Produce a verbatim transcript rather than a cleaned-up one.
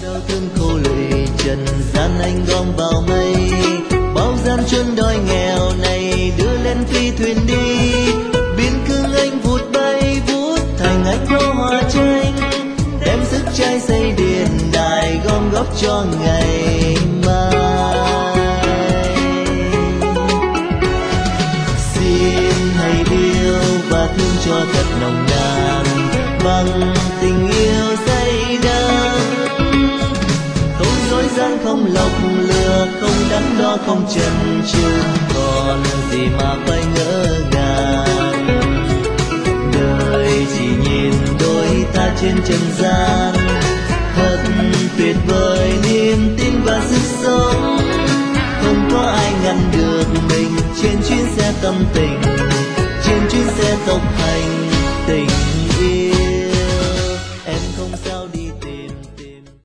đau thương khô lụy trần gian anh gom vào mây, bao gian chuân đói nghèo này đưa lên phi thuyền đi, biên cương anh vụt bay vút thành anh có hoa tranh, đem sức trai xây điện đài gom góp cho ngày mai. Xin hãy yêu và thương cho thật nồng nàn bằng tình yêu dây đắng, không dối gian không lọc lừa, không đắn đo không chần chừ, còn gì mà phải ngỡ ngàng. Đời chỉ nhìn đôi ta trên trần gian, thật tuyệt vời niềm tin và sức sống, không có ai ngăn được mình trên chuyến xe tâm tình.